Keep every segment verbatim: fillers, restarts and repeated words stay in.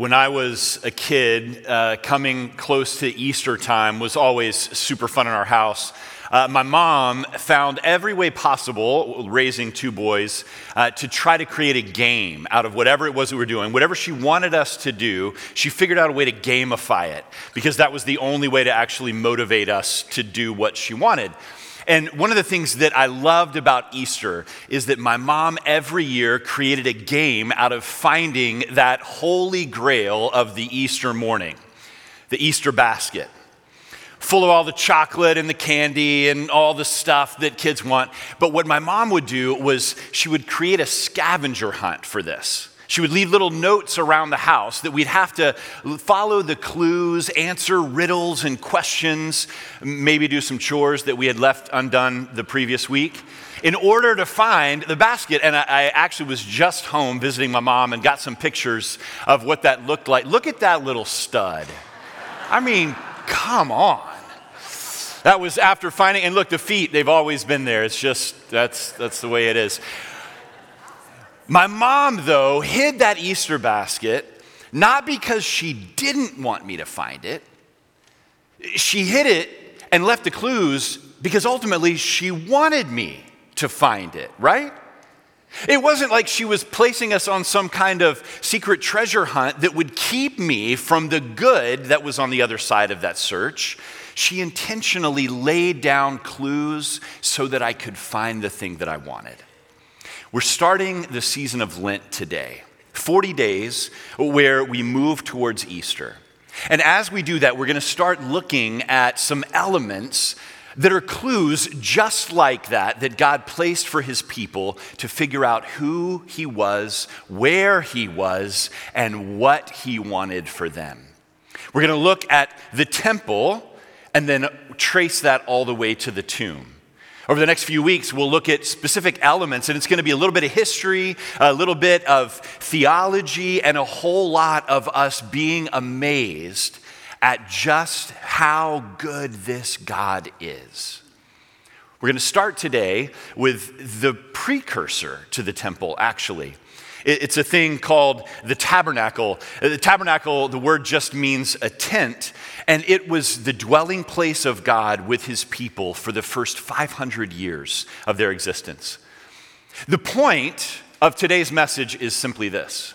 When I was a kid, uh, coming close to Easter time was always super fun in our house. Uh, my mom found every way possible, raising two boys, uh, to try to create a game out of whatever it was that we were doing. Whatever she wanted us to do, she figured out a way to gamify it, because that was the only way to actually motivate us to do what she wanted. And one of the things that I loved about Easter is that my mom every year created a game out of finding that holy grail of the Easter morning, the Easter basket, full of all the chocolate and the candy and all the stuff that kids want. But what my mom would do was she would create a scavenger hunt for this. She would leave little notes around the house that we'd have to follow the clues, answer riddles and questions, maybe do some chores that we had left undone the previous week in order to find the basket. And I, I actually was just home visiting my mom and got some pictures of what that looked like. Look at that little stud. I mean, come on. That was after finding, and look, the feet, they've always been there. It's just, that's that's the way it is. My mom, though, hid that Easter basket, not because she didn't want me to find it. She hid it and left the clues because ultimately she wanted me to find it, right? It wasn't like she was placing us on some kind of secret treasure hunt that would keep me from the good that was on the other side of that search. She intentionally laid down clues so that I could find the thing that I wanted. We're starting the season of Lent today, forty days where we move towards Easter. And as we do that, we're going to start looking at some elements that are clues just like that, that God placed for his people to figure out who he was, where he was, and what he wanted for them. We're going to look at the temple and then trace that all the way to the tomb. Over the next few weeks, we'll look at specific elements, and it's going to be a little bit of history, a little bit of theology, and a whole lot of us being amazed at just how good this God is. We're going to start today with the precursor to the temple, actually. It's a thing called the tabernacle. The tabernacle, the word just means a tent, and it was the dwelling place of God with his people for the first five hundred years of their existence. The point of today's message is simply this: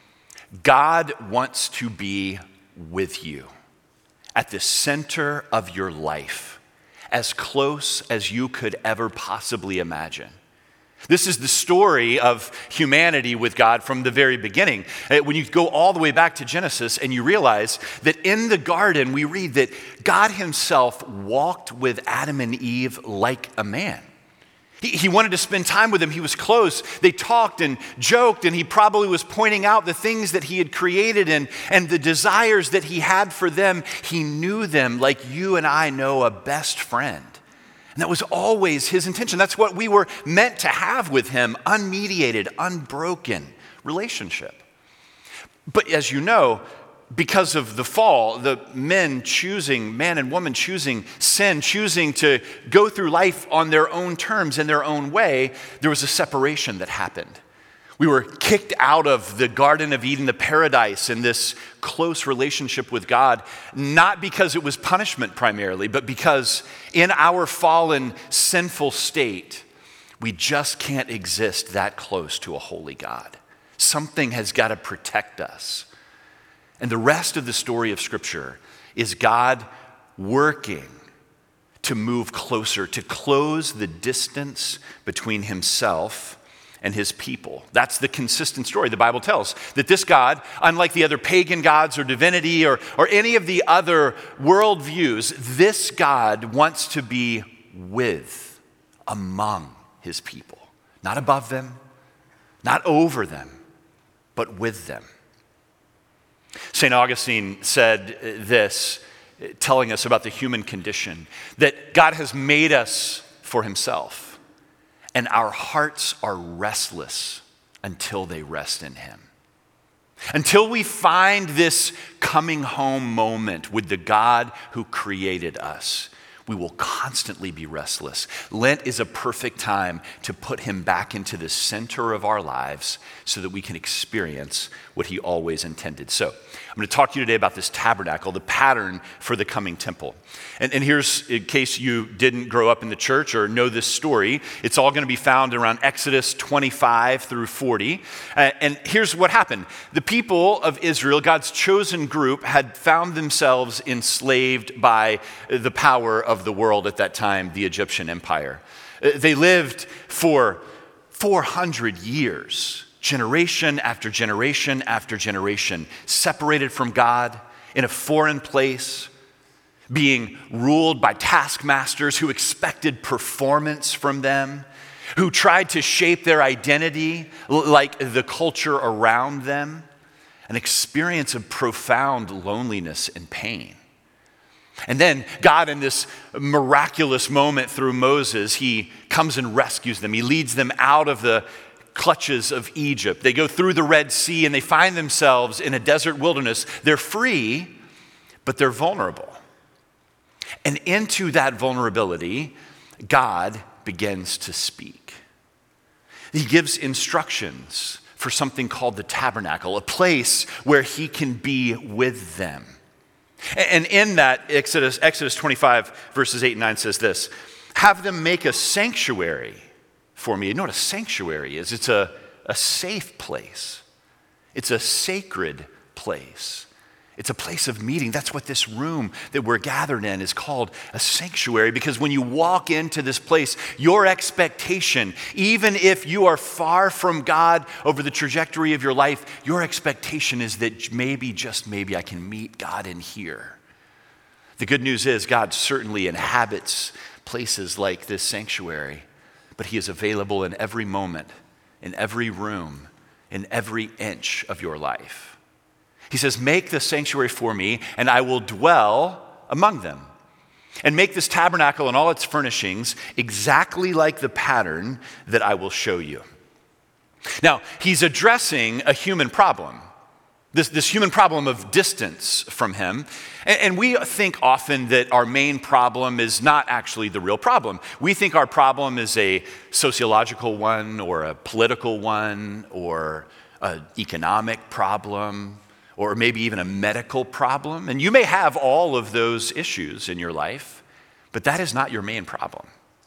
God wants to be with you at the center of your life, as close as you could ever possibly imagine. This is the story of humanity with God from the very beginning. When you go all the way back to Genesis and you realize that in the garden we read that God himself walked with Adam and Eve like a man. He, he wanted to spend time with them. He was close. They talked and joked, and he probably was pointing out the things that he had created and, and the desires that he had for them. He knew them like you and I know a best friend. And that was always his intention. That's what we were meant to have with him, unmediated, unbroken relationship. But as you know, because of the fall, the men choosing, man and woman choosing sin, choosing to go through life on their own terms, in their own way, there was a separation that happened. We were kicked out of the Garden of Eden, the paradise, and this close relationship with God, not because it was punishment primarily, but because in our fallen, sinful state, we just can't exist that close to a holy God. Something has got to protect us. And the rest of the story of Scripture is God working to move closer, to close the distance between himself and his people. That's the consistent story the Bible tells. That this God, unlike the other pagan gods or divinity or, or any of the other worldviews, this God wants to be with, among his people. Not above them, not over them, but with them. Saint Augustine said this, telling us about the human condition, that God has made us for himself. And our hearts are restless until they rest in him. Until we find this coming home moment with the God who created us, we will constantly be restless. Lent is a perfect time to put him back into the center of our lives so that we can experience what he always intended. So I'm going to talk to you today about this tabernacle, the pattern for the coming temple. And, and here's, in case you didn't grow up in the church or know this story, it's all going to be found around Exodus twenty-five through forty. Uh, and here's what happened. The people of Israel, God's chosen group, had found themselves enslaved by the power of the world at that time, the Egyptian Empire. Uh, They lived for four hundred years, generation after generation after generation, separated from God in a foreign place, being ruled by taskmasters who expected performance from them, who tried to shape their identity like the culture around them, an experience of profound loneliness and pain. And then God, in this miraculous moment through Moses, he comes and rescues them. He leads them out of the clutches of Egypt. They go through the Red Sea and they find themselves in a desert wilderness. They're free, but they're vulnerable. And into that vulnerability, God begins to speak. He gives instructions for something called the tabernacle, a place where he can be with them. And in that, Exodus, Exodus twenty-five, verses eight and nine says this, have them make a sanctuary for me. You know what a sanctuary is? It's a, a safe place. It's a sacred place. It's a place of meeting. That's what this room that we're gathered in is called, a sanctuary, because when you walk into this place, your expectation, even if you are far from God over the trajectory of your life, your expectation is that maybe, just maybe, I can meet God in here. The good news is God certainly inhabits places like this sanctuary, but he is available in every moment, in every room, in every inch of your life. He says, make the sanctuary for me, and I will dwell among them. And make this tabernacle and all its furnishings exactly like the pattern that I will show you. Now, he's addressing a human problem, this, this human problem of distance from him. And, and we think often that our main problem is not actually the real problem. We think our problem is a sociological one, or a political one, or an economic problem, or maybe even a medical problem. And you may have all of those issues in your life, but that is not your main problem.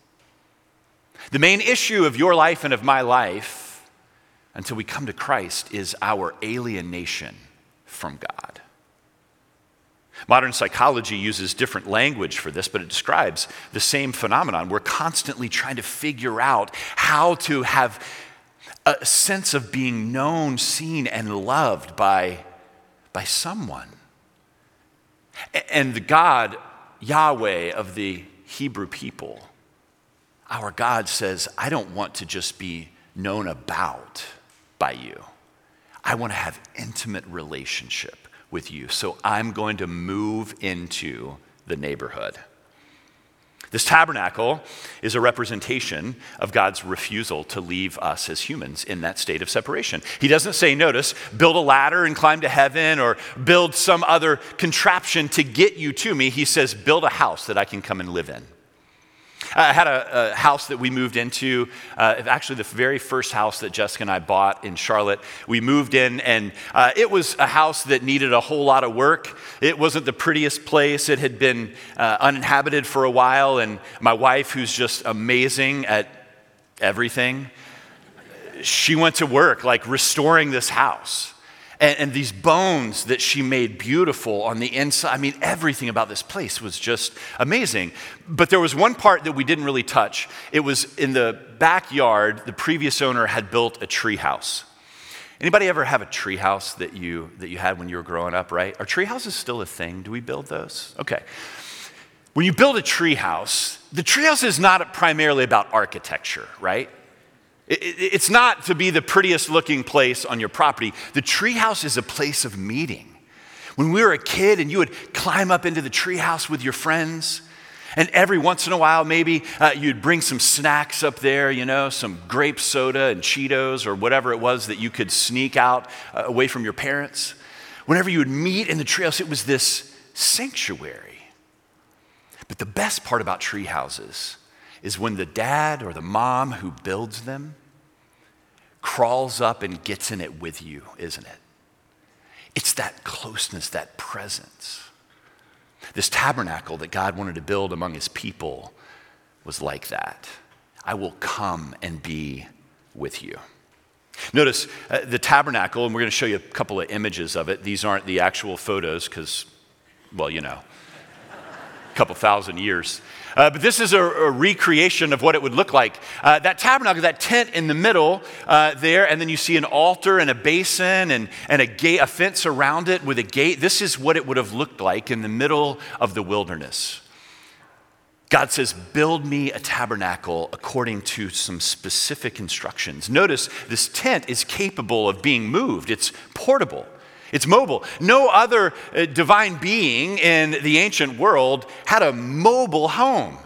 The main issue of your life and of my life, until we come to Christ, is our alienation from God. Modern psychology uses different language for this, but it describes the same phenomenon. We're constantly trying to figure out how to have a sense of being known, seen, and loved by by someone. And the God, Yahweh of the Hebrew people, our God says, I don't want to just be known about by you. I want to have intimate relationship with you. So I'm going to move into the neighborhood. This tabernacle is a representation of God's refusal to leave us as humans in that state of separation. He doesn't say, notice, build a ladder and climb to heaven, or build some other contraption to get you to me. He says, build a house that I can come and live in. I had a, a house that we moved into, uh, actually the very first house that Jessica and I bought in Charlotte. We moved in, and uh, it was a house that needed a whole lot of work. It wasn't the prettiest place. It had been uh, uninhabited for a while, and my wife, who's just amazing at everything, she went to work like restoring this house. And, and these bones that she made beautiful on the inside, I mean, everything about this place was just amazing. But there was one part that we didn't really touch. It was in the backyard, the previous owner had built a tree house. Anybody ever have a tree house that you, that you had when you were growing up, right? Are tree houses still a thing? Do we build those? Okay. When you build a tree house, the tree house is not primarily about architecture, right? It's not to be the prettiest looking place on your property. The treehouse is a place of meeting. When we were a kid and you would climb up into the treehouse with your friends, and every once in a while maybe uh, you'd bring some snacks up there, you know, some grape soda and Cheetos or whatever it was that you could sneak out uh, away from your parents. Whenever you would meet in the treehouse, it was this sanctuary. But the best part about tree houses is when the dad or the mom who builds them crawls up and gets in it with you, isn't it? It's that closeness, that presence. This tabernacle that God wanted to build among his people was like that. I will come and be with you. Notice uh, the tabernacle, and we're going to show you a couple of images of it. These aren't the actual photos because, well, you know, a couple thousand years. Uh, but this is a, a recreation of what it would look like. Uh, that tabernacle, that tent in the middle uh, there, and then you see an altar and a basin and, and a gate, a fence around it with a gate. This is what it would have looked like in the middle of the wilderness. God says, build me a tabernacle according to some specific instructions. Notice this tent is capable of being moved. It's portable. It's mobile. No other uh, divine being in the ancient world had a mobile home.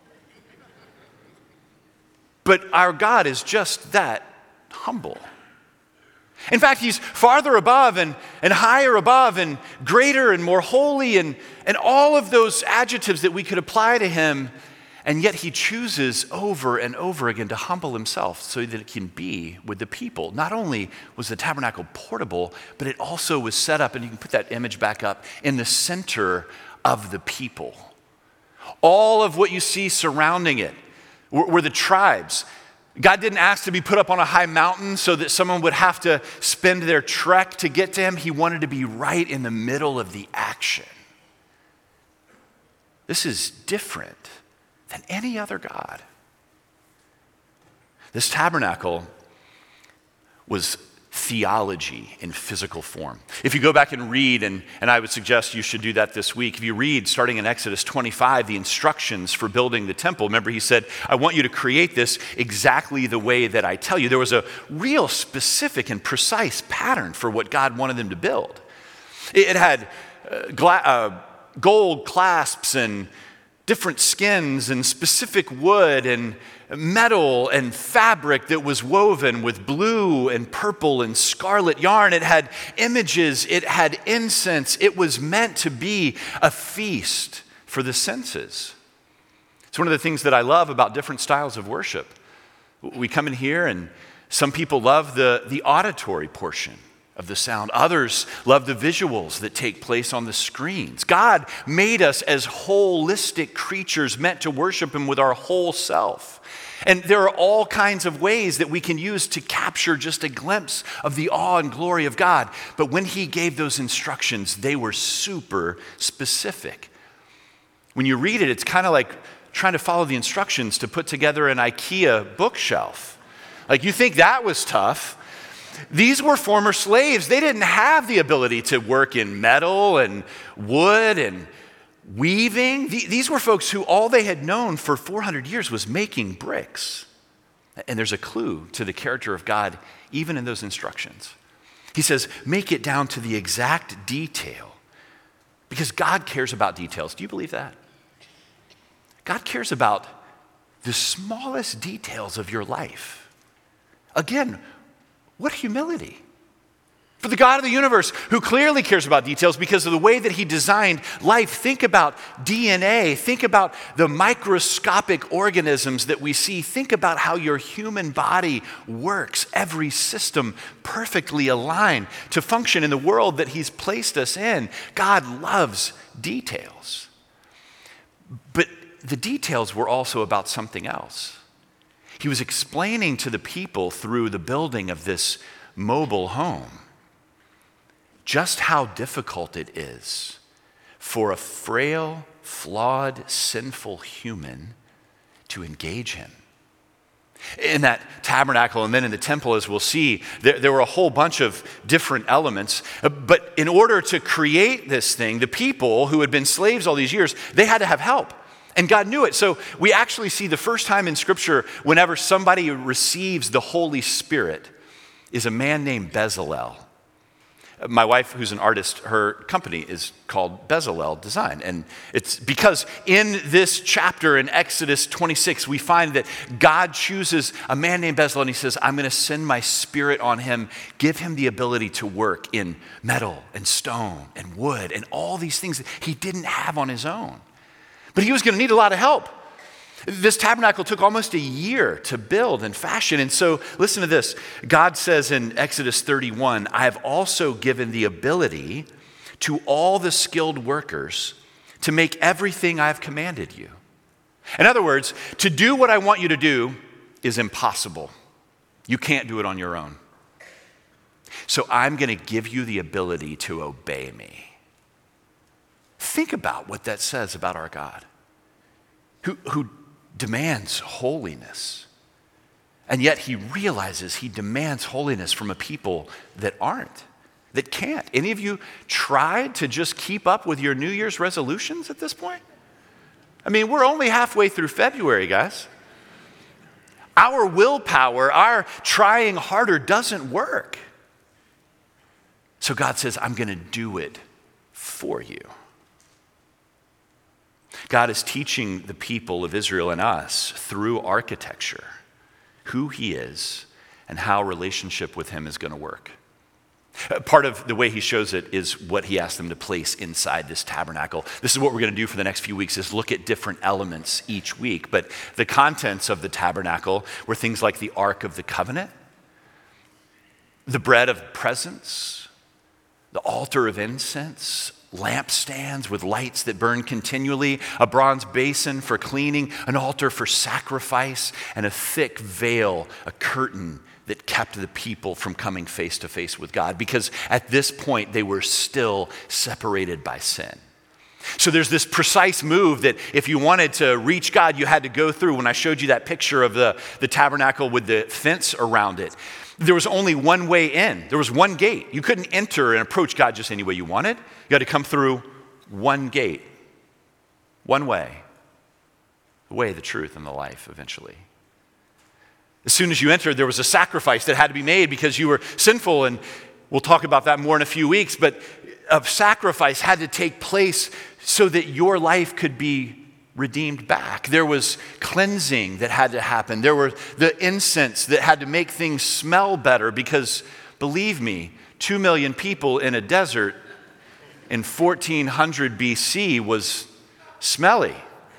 But our God is just that humble. In fact, he's farther above and, and higher above and greater and more holy and, and all of those adjectives that we could apply to him. And yet he chooses over and over again to humble himself so that it can be with the people. Not only was the tabernacle portable, but it also was set up, and you can put that image back up, in the center of the people. All of what you see surrounding it were, were the tribes. God didn't ask to be put up on a high mountain so that someone would have to spend their trek to get to him. He wanted to be right in the middle of the action. This is different than any other God. This tabernacle was theology in physical form. If you go back and read, and, and I would suggest you should do that this week, if you read, starting in Exodus twenty-five, the instructions for building the temple, remember he said, I want you to create this exactly the way that I tell you. There was a real specific and precise pattern for what God wanted them to build. It, it had uh, gla- uh, gold clasps and different skins and specific wood and metal and fabric that was woven with blue and purple and scarlet yarn. It had images, it had incense. It was meant to be a feast for the senses. It's one of the things that I love about different styles of worship. We come in here and some people love the, the auditory portion of the sound. Others love the visuals that take place on the screens. God made us as holistic creatures meant to worship him with our whole self. And there are all kinds of ways that we can use to capture just a glimpse of the awe and glory of God. But when he gave those instructions, they were super specific. When you read it, it's kind of like trying to follow the instructions to put together an IKEA bookshelf. Like, you think that was tough. These were former slaves. They didn't have the ability to work in metal and wood and weaving. These were folks who all they had known for four hundred years was making bricks. And there's a clue to the character of God even in those instructions. He says, make it down to the exact detail because God cares about details. Do you believe that? God cares about the smallest details of your life. Again, what humility. For the God of the universe, who clearly cares about details because of the way that he designed life. Think about D N A. Think about the microscopic organisms that we see. Think about how your human body works. Every system perfectly aligned to function in the world that he's placed us in. God loves details. But the details were also about something else. He was explaining to the people through the building of this mobile home just how difficult it is for a frail, flawed, sinful human to engage him. In that tabernacle and then in the temple, as we'll see, there, there were a whole bunch of different elements. But in order to create this thing, the people who had been slaves all these years, they had to have help. And God knew it. So we actually see the first time in Scripture whenever somebody receives the Holy Spirit is a man named Bezalel. My wife, who's an artist, her company is called Bezalel Design. And it's because in this chapter in Exodus twenty-six, we find that God chooses a man named Bezalel and he says, I'm going to send my spirit on him, give him the ability to work in metal and stone and wood and all these things that he didn't have on his own. But he was going to need a lot of help. This tabernacle took almost a year to build and fashion. And so listen to this. God says in Exodus thirty-one, I have also given the ability to all the skilled workers to make everything I've commanded you. In other words, to do what I want you to do is impossible. You can't do it on your own. So I'm going to give you the ability to obey me. Think about what that says about our God, who, who demands holiness. And yet he realizes he demands holiness from a people that aren't, that can't. Any of you tried to just keep up with your New Year's resolutions at this point? I mean, we're only halfway through February, guys. Our willpower, our trying harder doesn't work. So God says, I'm going to do it for you. God is teaching the people of Israel and us through architecture who he is and how relationship with him is going to work. Part of the way he shows it is what he asked them to place inside this tabernacle. This is what we're going to do for the next few weeks, is look at different elements each week. But the contents of the tabernacle were things like the Ark of the Covenant, the bread of presence, the altar of incense, lampstands with lights that burn continually, a bronze basin for cleaning, an altar for sacrifice, and a thick veil, a curtain that kept the people from coming face to face with God, because at this point they were still separated by sin. So there's this precise move that if you wanted to reach God, you had to go through. When I showed you that picture of the, the tabernacle with the fence around it, there was only one way in. There was one gate. You couldn't enter and approach God just any way you wanted. You had to come through one gate, one way, the way, the truth, and the life eventually. As soon as you entered, there was a sacrifice that had to be made because you were sinful, and we'll talk about that more in a few weeks, but a sacrifice had to take place so that your life could be redeemed back. There was cleansing that had to happen. There were the incense that had to make things smell better because, believe me, two million people in a desert in fourteen hundred B C was smelly.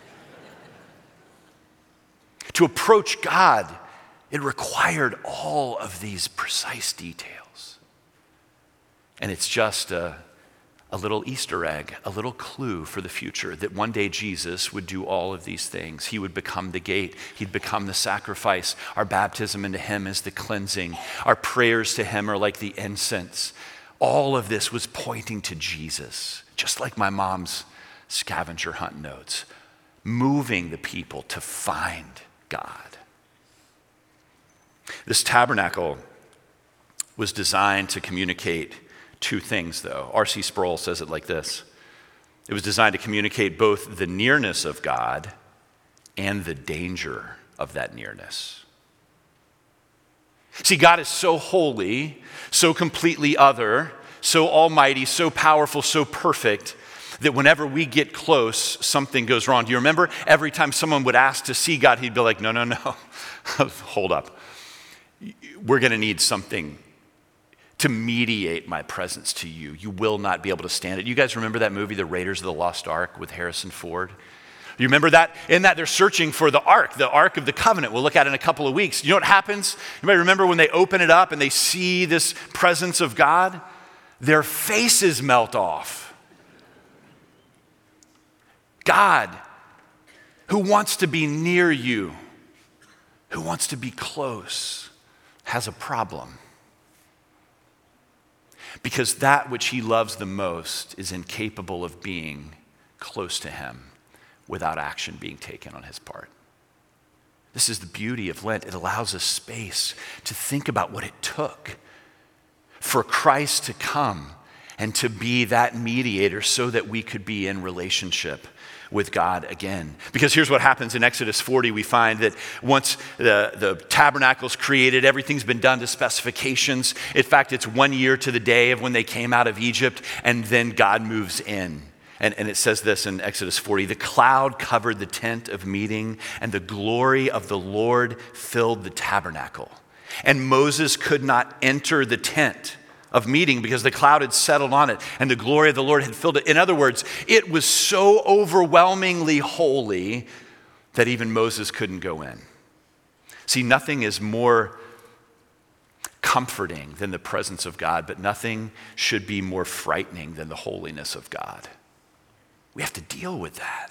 To approach God, it required all of these precise details. And it's just a A little Easter egg, a little clue for the future that one day Jesus would do all of these things. He would become the gate. He'd become the sacrifice. Our baptism into him is the cleansing. Our prayers to him are like the incense. All of this was pointing to Jesus, just like my mom's scavenger hunt notes, moving the people to find God. This tabernacle was designed to communicate two things, though. R C Sproul says it like this. It was designed to communicate both the nearness of God and the danger of that nearness. See, God is so holy, so completely other, so almighty, so powerful, so perfect, that whenever we get close, something goes wrong. Do you remember every time someone would ask to see God, he'd be like, no, no, no, hold up. We're going to need something to mediate my presence to you. You will not be able to stand it. You guys remember that movie, The Raiders of the Lost Ark, with Harrison Ford? You remember that? In that they're searching for the Ark, the Ark of the Covenant. We'll look at it in a couple of weeks. You know what happens? Anybody remember when they open it up and they see this presence of God? Their faces melt off. God, who wants to be near you, who wants to be close, has a problem. Because that which he loves the most is incapable of being close to him without action being taken on his part. This is the beauty of Lent. It allows us space to think about what it took for Christ to come and to be that mediator so that we could be in relationship with God again. Because here's what happens in Exodus forty. We find that once the, the tabernacle's created, everything's been done to specifications. In fact, it's one year to the day of when they came out of Egypt, and then God moves in. And, and it says this in Exodus forty, the cloud covered the tent of meeting, and the glory of the Lord filled the tabernacle. And Moses could not enter the tent of meeting because the cloud had settled on it and the glory of the Lord had filled it. In other words, it was so overwhelmingly holy that even Moses couldn't go in. See, nothing is more comforting than the presence of God, but nothing should be more frightening than the holiness of God. We have to deal with that.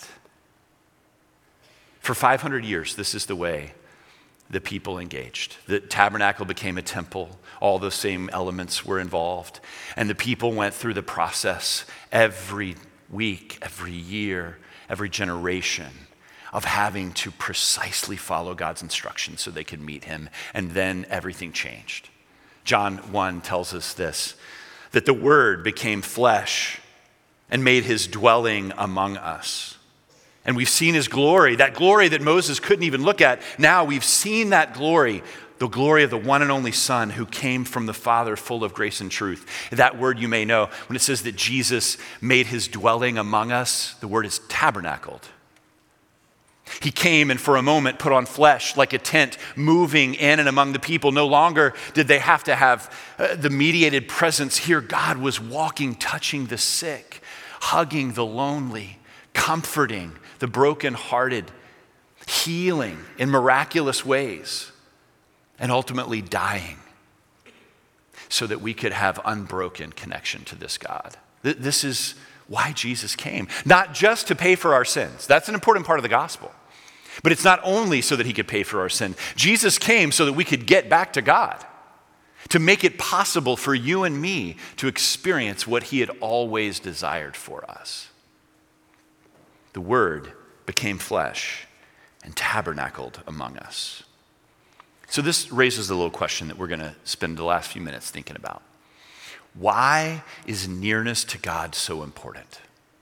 For five hundred years, this is the way the people engaged. The tabernacle became a temple. All those same elements were involved. And the people went through the process every week, every year, every generation of having to precisely follow God's instructions so they could meet him. And then everything changed. John one tells us this, that the Word became flesh and made his dwelling among us. And we've seen his glory, that glory that Moses couldn't even look at. Now we've seen that glory, the glory of the one and only Son who came from the Father full of grace and truth. That word you may know, when it says that Jesus made his dwelling among us, the word is tabernacled. He came and for a moment put on flesh like a tent, moving in and among the people. No longer did they have to have uh, the mediated presence here. God was walking, touching the sick, hugging the lonely, comforting the brokenhearted, healing in miraculous ways, and ultimately dying so that we could have unbroken connection to this God. This is why Jesus came, not just to pay for our sins. That's an important part of the gospel. But it's not only so that he could pay for our sin. Jesus came so that we could get back to God, to make it possible for you and me to experience what he had always desired for us. The Word became flesh and tabernacled among us. So this raises a little question that we're going to spend the last few minutes thinking about. Why is nearness to God so important?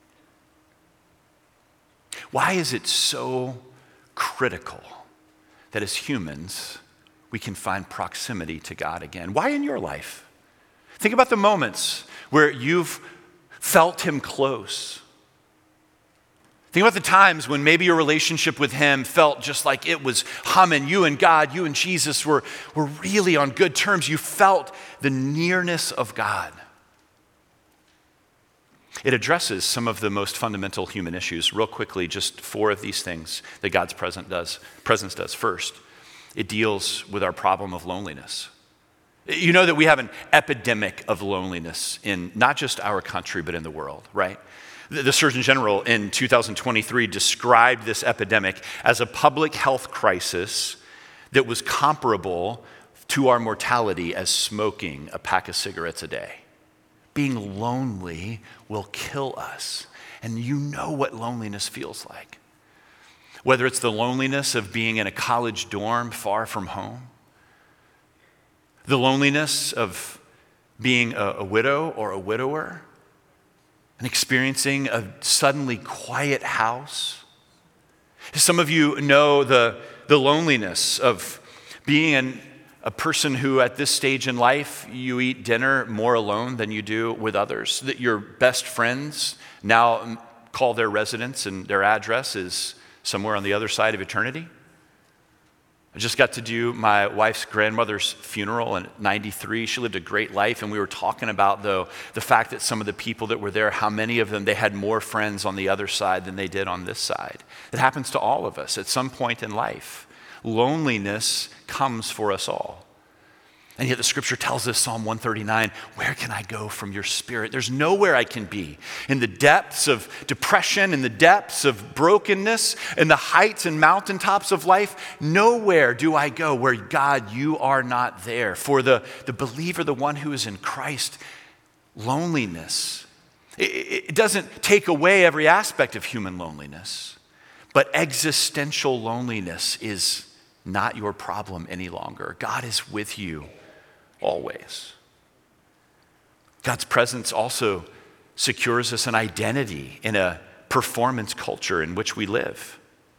Why is it so critical that as humans, we can find proximity to God again? Why in your life? Think about the moments where you've felt him close. Think about the times when maybe your relationship with him felt just like it was humming. You and God, you and Jesus were, were really on good terms. You felt the nearness of God. It addresses some of the most fundamental human issues. Real quickly, just four of these things that God's presence does. Presence does. First, it deals with our problem of loneliness. You know that we have an epidemic of loneliness in not just our country, but in the world, right? The Surgeon General in two thousand twenty-three described this epidemic as a public health crisis that was comparable to our mortality as smoking a pack of cigarettes a day. Being lonely will kill us. And you know what loneliness feels like. Whether it's the loneliness of being in a college dorm far from home, the loneliness of being a, a widow or a widower, and experiencing a suddenly quiet house. Some of you know the, the loneliness of being an, a person who at this stage in life, you eat dinner more alone than you do with others. That your best friends now call their residence and their address is somewhere on the other side of eternity. I just got to do my wife's grandmother's funeral at ninety-three. She lived a great life, and we were talking about, though, the fact that some of the people that were there, how many of them, they had more friends on the other side than they did on this side. It happens to all of us at some point in life. Loneliness comes for us all. And yet the scripture tells us, Psalm one thirty-nine, where can I go from your spirit? There's nowhere I can be. In the depths of depression, in the depths of brokenness, in the heights and mountaintops of life, nowhere do I go where, God, you are not there. For the, the believer, the one who is in Christ, loneliness, it, it doesn't take away every aspect of human loneliness, but existential loneliness is not your problem any longer. God is with you always. God's presence also secures us an identity in a performance culture in which we live.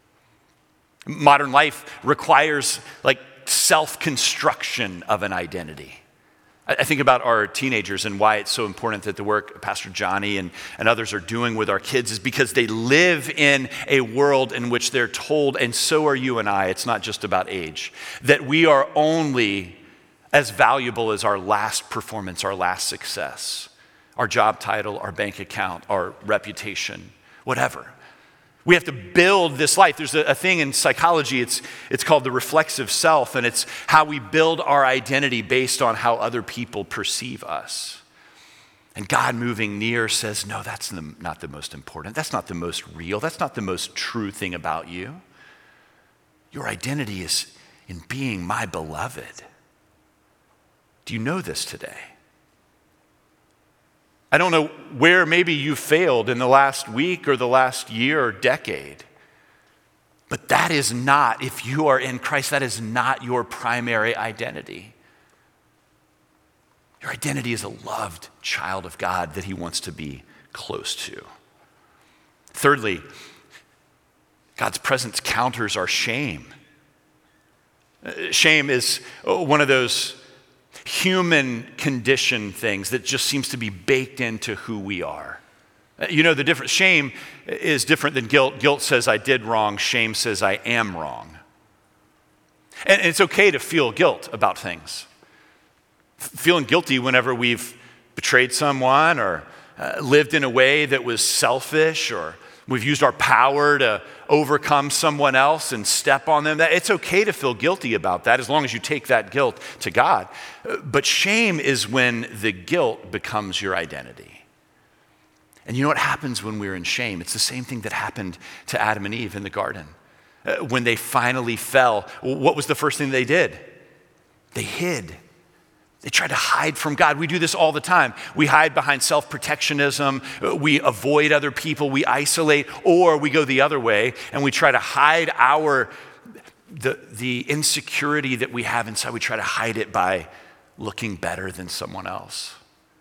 Modern life requires like self-construction of an identity. I think about our teenagers and why it's so important that the work Pastor Johnny and, and others are doing with our kids is because they live in a world in which they're told, and so are you and I, it's not just about age, that we are only as valuable as our last performance, our last success, our job title, our bank account, our reputation, whatever. We have to build this life. There's a, a thing in psychology, it's, it's called the reflexive self, and it's how we build our identity based on how other people perceive us. And God moving near says, no, that's the, not the most important. That's not the most real. That's not the most true thing about you. Your identity is in being my beloved. Do you know this today? I don't know where maybe you failed in the last week or the last year or decade, but that is not, if you are in Christ, that is not your primary identity. Your identity is a loved child of God that he wants to be close to. Thirdly, God's presence counters our shame. Shame is one of those human condition things that just seems to be baked into who we are. You know, the difference, shame is different than guilt. Guilt says I did wrong. Shame says I am wrong. And it's okay to feel guilt about things. Feeling guilty whenever we've betrayed someone or uh, lived in a way that was selfish, or we've used our power to overcome someone else and step on them. That, it's okay to feel guilty about that as long as you take that guilt to God. But shame is when the guilt becomes your identity. And you know what happens when we're in shame? It's the same thing that happened to Adam and Eve in the garden. Uh, when they finally fell, what was the first thing they did? They hid. They try to hide from God. We do this all the time. We hide behind self-protectionism. We avoid other people. We isolate, or we go the other way and we try to hide our, the, the insecurity that we have inside. We try to hide it by looking better than someone else.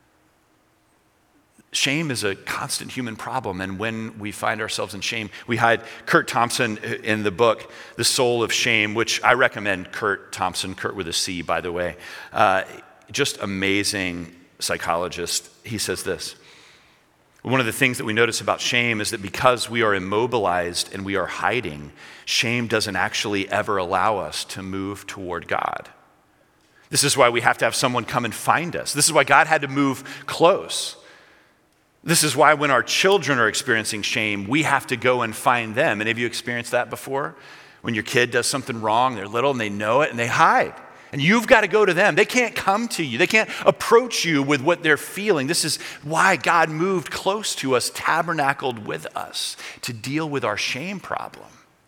Shame is a constant human problem, and when we find ourselves in shame, we hide. Curt Thompson in the book, The Soul of Shame, which I recommend Curt Thompson, Curt with a C, by the way, uh, just amazing psychologist. He says this: one of the things that we notice about shame is that because we are immobilized and we are hiding, shame doesn't actually ever allow us to move toward God. This is why we have to have someone come and find us. This is why God had to move close. This is why when our children are experiencing shame, we have to go and find them. Any of you experienced that before? When your kid does something wrong, they're little and they know it and they hide. And you've got to go to them. They can't come to you. They can't approach you with what they're feeling. This is why God moved close to us, tabernacled with us to deal with our shame problem.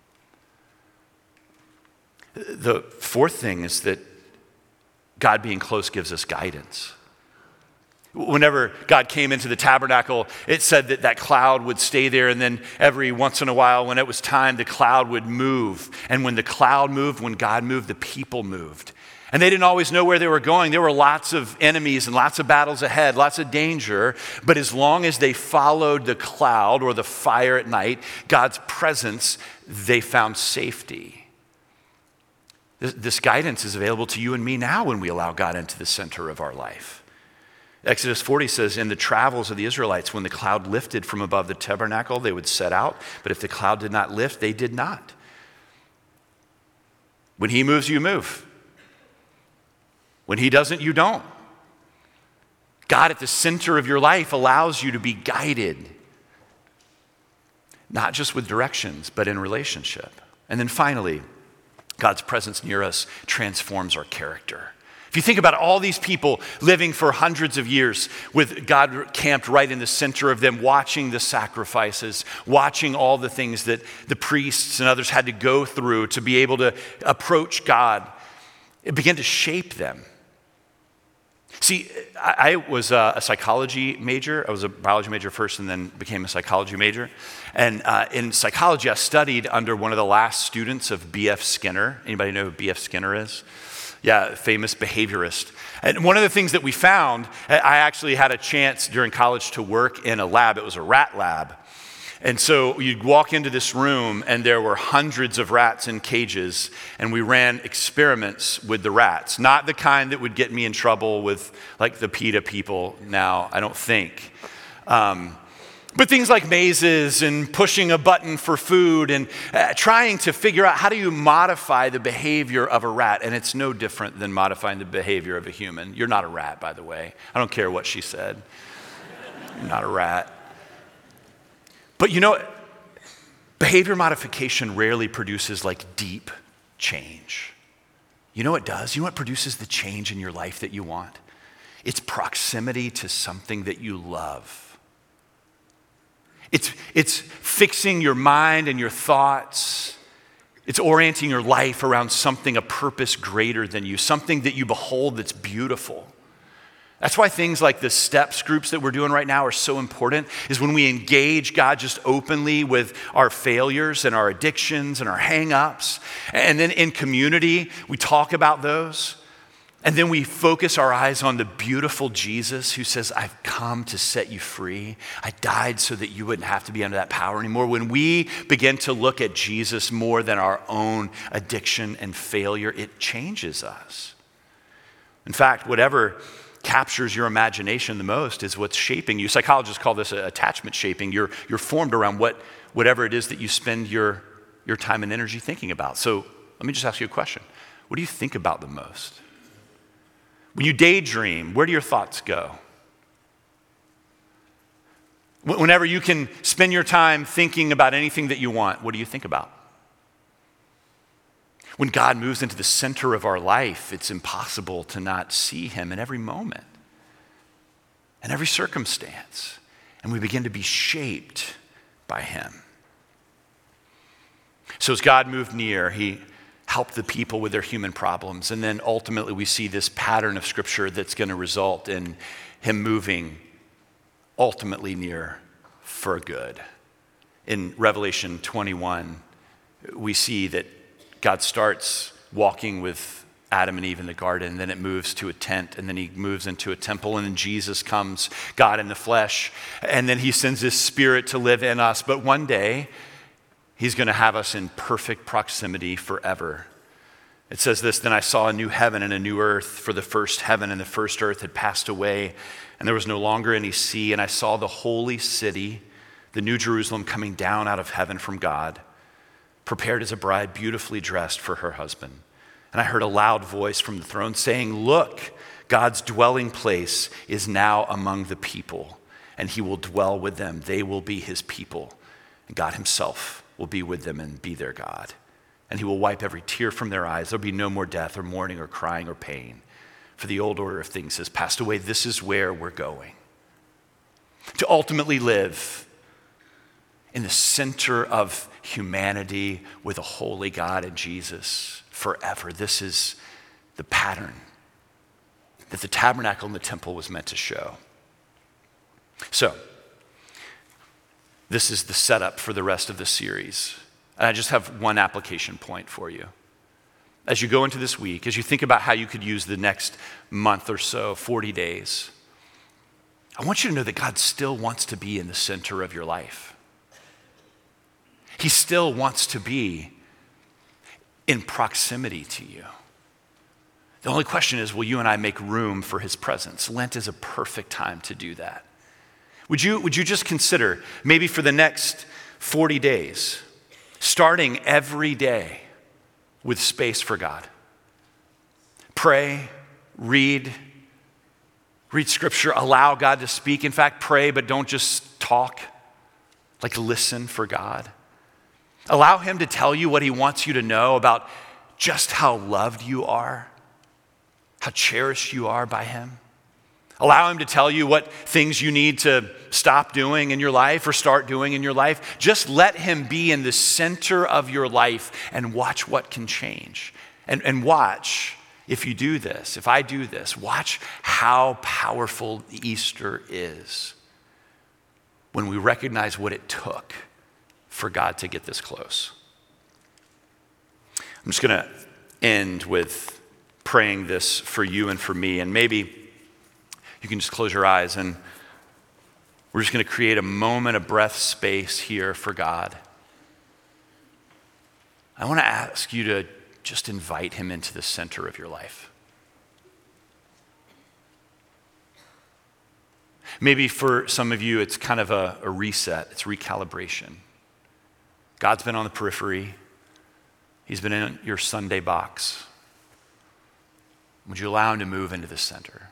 The fourth thing is that God being close gives us guidance. Whenever God came into the tabernacle, it said that that cloud would stay there, and then every once in a while, when it was time, the cloud would move. And when the cloud moved, when God moved, the people moved. And they didn't always know where they were going. There were lots of enemies and lots of battles ahead, lots of danger. But as long as they followed the cloud or the fire at night, God's presence, they found safety. This, this guidance is available to you and me now when we allow God into the center of our life. Exodus forty says, in the travels of the Israelites, when the cloud lifted from above the tabernacle, they would set out. But if the cloud did not lift, they did not. When he moves, you move. When he doesn't, you don't. God at the center of your life allows you to be guided, not just with directions, but in relationship. And then finally, God's presence near us transforms our character. If you think about all these people living for hundreds of years with God camped right in the center of them, watching the sacrifices, watching all the things that the priests and others had to go through to be able to approach God, it began to shape them. See, I was a psychology major. I was a biology major first and then became a psychology major. And uh, in psychology, I studied under one of the last students of B F Skinner. Anybody know who B F Skinner is? Yeah, famous behaviorist. And one of the things that we found, I actually had a chance during college to work in a lab. It was a rat lab. And so you'd walk into this room and there were hundreds of rats in cages, and we ran experiments with the rats. Not the kind that would get me in trouble with like the PETA people now, I don't think. Um, But things like mazes and pushing a button for food and uh, trying to figure out how do you modify the behavior of a rat. And it's no different than modifying the behavior of a human. You're not a rat, by the way. I don't care what she said. You're not a rat. But you know, behavior modification rarely produces like deep change. You know what it does? You know what produces the change in your life that you want? It's proximity to something that you love. It's, it's fixing your mind and your thoughts. It's orienting your life around something, a purpose greater than you, something that you behold that's beautiful. That's why things like the STEPS groups that we're doing right now are so important, is when we engage God just openly with our failures and our addictions and our hang-ups. And then in community, we talk about those. And then we focus our eyes on the beautiful Jesus who says, I've come to set you free. I died so that you wouldn't have to be under that power anymore. When we begin to look at Jesus more than our own addiction and failure, it changes us. In fact, whatever captures your imagination the most is what's shaping you. Psychologists call this attachment shaping. You're, you're formed around what, whatever it is that you spend your, your time and energy thinking about. So let me just ask you a question. What do you think about the most? When you daydream, where do your thoughts go? Whenever you can spend your time thinking about anything that you want, what do you think about? When God moves into the center of our life, it's impossible to not see him in every moment, in every circumstance, and we begin to be shaped by him. So as God moved near, he help the people with their human problems. And then ultimately we see this pattern of scripture that's going to result in him moving ultimately near for good. In Revelation twenty-one, we see that God starts walking with Adam and Eve in the garden, and then it moves to a tent, and then he moves into a temple, and then Jesus comes, God in the flesh, and then he sends his spirit to live in us. But one day, he's going to have us in perfect proximity forever. It says this, then I saw a new heaven and a new earth, for the first heaven and the first earth had passed away, and there was no longer any sea. And I saw the holy city, the new Jerusalem, coming down out of heaven from God, prepared as a bride beautifully dressed for her husband. And I heard a loud voice from the throne saying, look, God's dwelling place is now among the people, and he will dwell with them. They will be his people, and God himself will be with them and be their God. And he will wipe every tear from their eyes. There'll be no more death or mourning or crying or pain, for the old order of things has passed away. This is where we're going. To ultimately live in the center of humanity with a holy God and Jesus forever. This is the pattern that the tabernacle and the temple was meant to show. So, this is the setup for the rest of the series. And I just have one application point for you. As you go into this week, as you think about how you could use the next month or so, forty days, I want you to know that God still wants to be in the center of your life. He still wants to be in proximity to you. The only question is, will you and I make room for his presence? Lent is a perfect time to do that. Would you, would you just consider, maybe for the next forty days, starting every day with space for God? Pray, read, read scripture, allow God to speak. In fact, pray, but don't just talk. Like, listen for God. Allow him to tell you what he wants you to know about just how loved you are, how cherished you are by him. Allow him to tell you what things you need to stop doing in your life or start doing in your life. Just let him be in the center of your life and watch what can change. And, and watch, if you do this, if I do this, watch how powerful Easter is when we recognize what it took for God to get this close. I'm just going to end with praying this for you and for me, and maybe you can just close your eyes and we're just going to create a moment of breath space here for God. I want to ask you to just invite him into the center of your life. Maybe for some of you, it's kind of a, a reset, it's recalibration. God's been on the periphery. He's been in your Sunday box. Would you allow him to move into the center?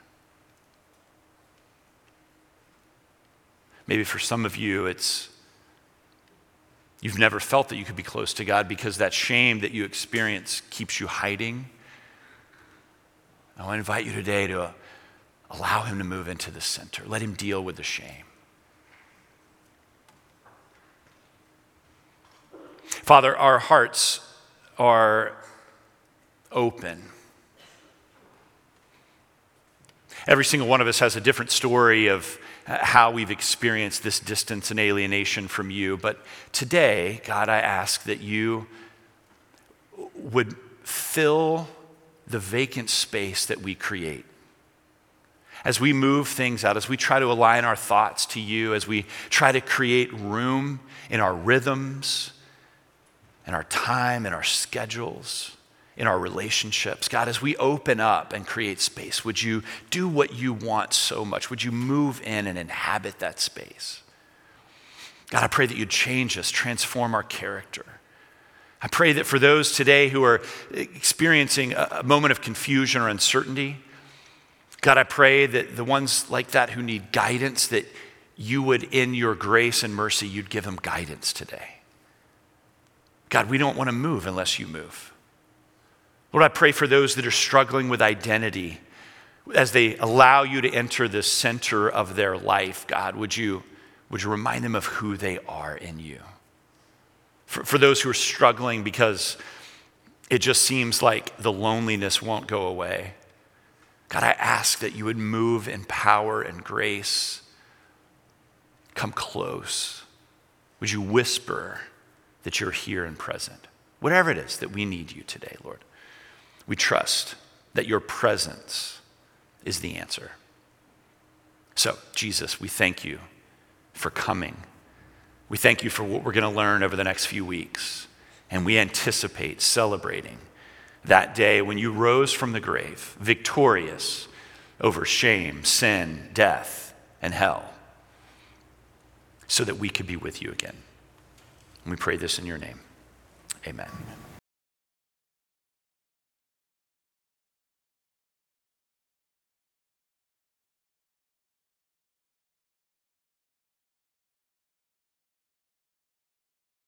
Maybe for some of you, it's you've never felt that you could be close to God because that shame that you experience keeps you hiding. I want to invite you today to allow him to move into the center. Let him deal with the shame. Father, our hearts are open. Every single one of us has a different story of how we've experienced this distance and alienation from you. But today, God, I ask that you would fill the vacant space that we create. As we move things out, as we try to align our thoughts to you, as we try to create room in our rhythms, in our time, in our schedules, in our relationships. God, as we open up and create space, would you do what you want so much? Would you move in and inhabit that space? God, I pray that you'd change us, transform our character. I pray that for those today who are experiencing a moment of confusion or uncertainty, God, I pray that the ones like that who need guidance, that you would, in your grace and mercy, you'd give them guidance today. God, we don't want to move unless you move. Lord, I pray for those that are struggling with identity as they allow you to enter the center of their life. God, would you, would you remind them of who they are in you? For, for those who are struggling because it just seems like the loneliness won't go away, God, I ask that you would move in power and grace. Come close. Would you whisper that you're here and present? Whatever it is that we need you today, Lord. We trust that your presence is the answer. So, Jesus, we thank you for coming. We thank you for what we're going to learn over the next few weeks. And we anticipate celebrating that day when you rose from the grave, victorious over shame, sin, death, and hell, so that we could be with you again. And we pray this in your name. Amen.